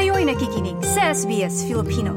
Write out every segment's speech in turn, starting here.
Kayo'y nakikinig sa SBS Filipino.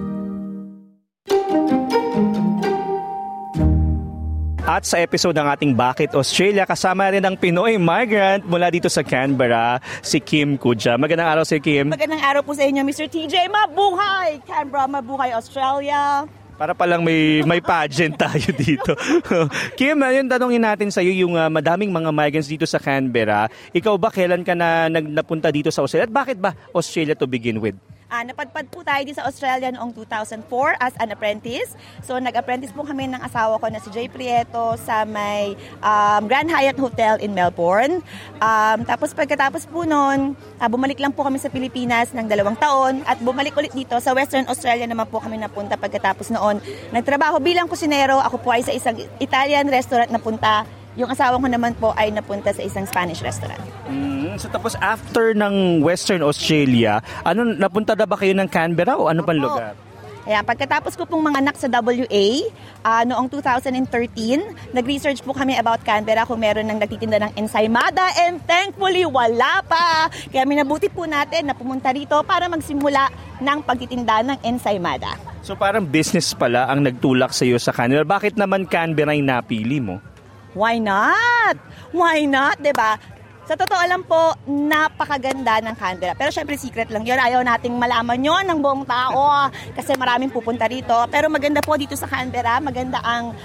At sa episode ng ating Bakit Australia, kasama rin ang Pinoy migrant mula dito sa Canberra, si Kim Cudja. Magandang araw, si Kim. Magandang araw po sa inyo, Mr. TJ. Mabuhay Canberra, mabuhay Australia. Para palang may pageant tayo dito. Kim, yung tanongin natin sa iyo, yung madaming mga migrants dito sa Canberra. Ikaw ba, kailan ka na napunta dito sa Australia? At bakit ba Australia to begin with? Napadpad po tayo dito sa Australia noong 2004 as an apprentice. So nag-apprentice po kami ng asawa ko na si Jay Prieto sa may Grand Hyatt Hotel in Melbourne. Tapos pagkatapos po noon, bumalik lang po kami sa Pilipinas ng 2 taon at bumalik ulit dito sa Western Australia naman po kami napunta pagkatapos noon. Nagtrabaho bilang kusinero, ako po ay sa isang Italian restaurant napunta. Yung asawa ko naman po ay napunta sa isang Spanish restaurant. So tapos after ng Western Australia, napunta na ba kayo ng Canberra o ano pang lugar? Ayan, pagkatapos ko pong manganak sa WA, noong 2013, nag-research po kami about Canberra kung meron nang nagtitinda ng ensaymada and thankfully wala pa. Kaya minabuti po natin na pumunta rito para magsimula ng pagtitinda ng ensaymada. So parang business pala ang nagtulak sa iyo sa Canberra. Bakit naman Canberra yung napili mo? Why not? Why not, 'di ba? Sa totoo lang po, napakaganda ng Canberra. Pero syempre secret lang 'yon. Ayaw nating malaman 'yon ng buong tao kasi maraming pupunta rito. Pero maganda po dito sa Canberra, maganda ang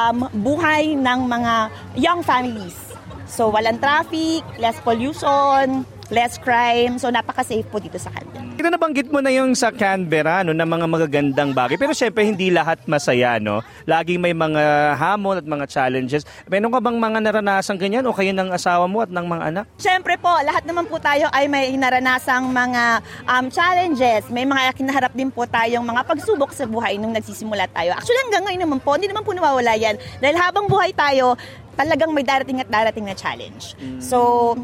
buhay ng mga young families. So walang traffic, less pollution, less crime. So napaka-safe po dito sa Canberra. Ito nabanggit mo na yung sa Canberra, na mga magagandang bagay. Pero syempre hindi lahat masaya, no? Laging may mga hamon at mga challenges. Meron ka bang mga naranasan ganyan o kayo ng asawa mo at ng mga anak? Syempre po, lahat naman po tayo ay may naranasang mga challenges. May mga kinaharap din po tayong mga pagsubok sa buhay nung nagsisimula tayo. Actually hanggang ngayon naman po, hindi naman po nawawala yan. Dahil habang buhay tayo, talagang may darating at darating na challenge. So,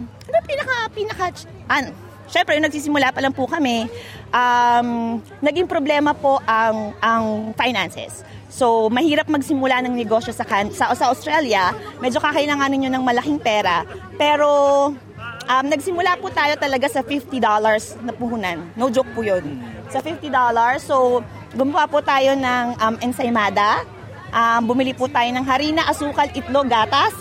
syempre, yung nagsisimula pa lang po kami, naging problema po ang finances. So, mahirap magsimula ng negosyo sa Australia. Medyo kakailanganin nyo ng malaking pera. Pero, nagsimula po tayo talaga sa $50 na puhunan. No joke po yun. Sa $50. So, gumawa po tayo ng ensaymada. Bumili po tayo ng harina, asukal, itlog, gatas,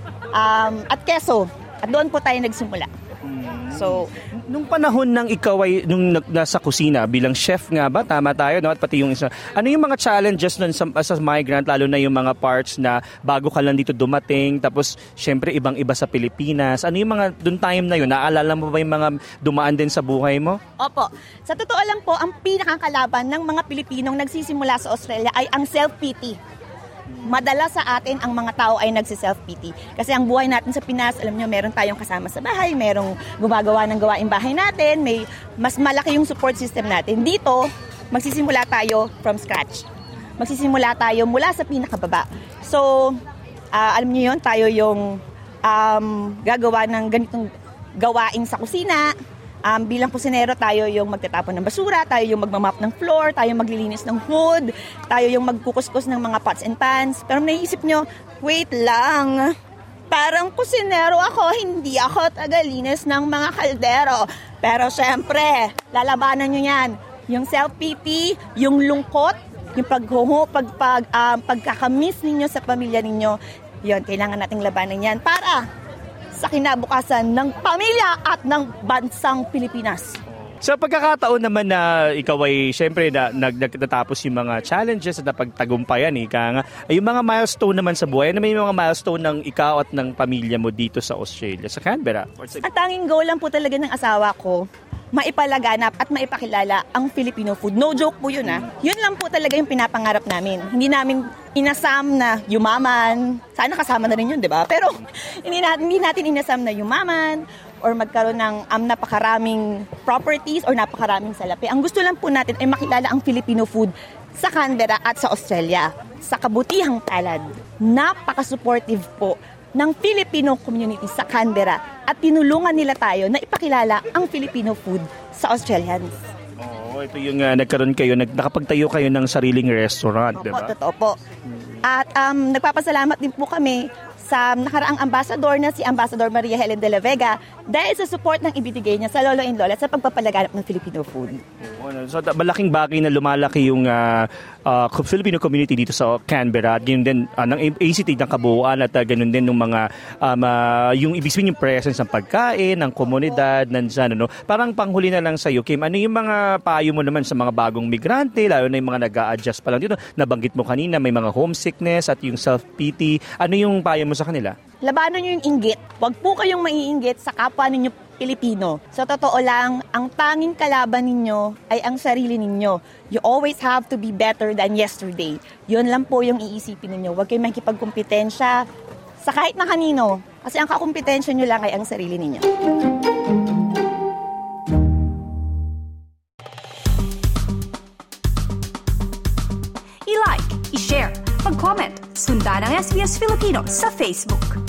at keso. At doon po tayo nagsimula. So, nung panahon ng ikaw ay nung nasa kusina bilang chef nga ba, tama tayo, no? At pati yung isa, ano yung mga challenges nun sa migrant, lalo na yung mga parts na bago ka lang dito dumating, tapos syempre ibang-iba sa Pilipinas, ano yung mga dun time na yun, naalala mo ba yung mga dumaan din sa buhay mo? Opo, sa totoo lang po, ang pinakakalaban ng mga Pilipinong nagsisimula sa Australia ay ang self-pity. Madalas sa atin ang mga tao ay nagsi-self-pity. Kasi ang buhay natin sa Pinas, alam nyo, meron tayong kasama sa bahay, merong gumagawa ng gawaing bahay natin, may mas malaki yung support system natin. Dito, magsisimula tayo from scratch. Magsisimula tayo mula sa pinakababa. So, alam nyo yun, tayo yung gagawa ng ganitong gawain sa kusina. Bilang kusinero, tayo yung magtatapon ng basura, tayo yung magmamap ng floor, tayo maglilinis ng hood, tayo yung magkukuskus ng mga pots and pans. Pero naisip nyo, wait lang, parang kusinero ako, hindi ako tagalinis ng mga kaldero. Pero syempre, lalabanan nyo yan. Yung self-pity, yung lungkot, yung pagkakamiss ninyo sa pamilya ninyo, yun, kailangan nating labanan yan para sa kinabukasan ng pamilya at ng bansang Pilipinas. Sa pagkakataon naman na ikaw ay siyempre nagtatapos yung mga challenges at napagtagumpayan, yung mga milestone naman sa buhay, ano may mga milestone ng ikaw at ng pamilya mo dito sa Australia, sa Canberra? Ang tanging goal lang po talaga ng asawa ko, maipalaganap at maipakilala ang Filipino food. No joke po yun Yun lang po talaga yung pinapangarap namin. Hindi namin inasam na yumaman. Sana kasama na rin yun, di ba? Pero hindi natin inasam na yumaman or magkaroon ng napakaraming properties or napakaraming salapi. Ang gusto lang po natin ay makilala ang Filipino food sa Canberra at sa Australia. Sa kabutihang palad, napaka-supportive po ng Filipino community sa Canberra at tinulungan nila tayo na ipakilala ang Filipino food sa Australians. Ito yung nakapagtayo kayo ng sariling restaurant, di ba? Totoo po. At nagpapasalamat din po kami sa nakaraang ambassador na si Ambassador Maria Helen de la Vega dahil sa support ng ibibigay niya sa lolo and lola sa pagpapalaganap ng Filipino food. So malaking bagay na lumalaki yung Filipino community dito sa Canberra. Ganun din ng ACT ng kabuuan at ganun din ng mga yung ibig sabihin yung presence ng pagkain, ng komunidad, nandyan, ano. Parang panghuli na lang sa iyo, Kim, ano yung mga payo mo naman sa mga bagong migrante, lalo na yung mga nag-a-adjust pa lang dito? Nabanggit mo kanina, may mga homesickness at yung self-pity. Ano yung payo mo sa kanila? Labanan nyo yung inggit. Huwag po kayong maiinggit sa kapwa ninyo Pilipino. Sa totoo lang, ang tanging kalaban ninyo ay ang sarili ninyo. You always have to be better than yesterday. Yun lang po yung iisipin ninyo. Huwag kayong makikipagkumpetensya sa kahit na kanino. Kasi ang kakumpetensya nyo lang ay ang sarili ninyo. I-like, i-share, mag-comment, sundan ang SBS Filipino sa Facebook.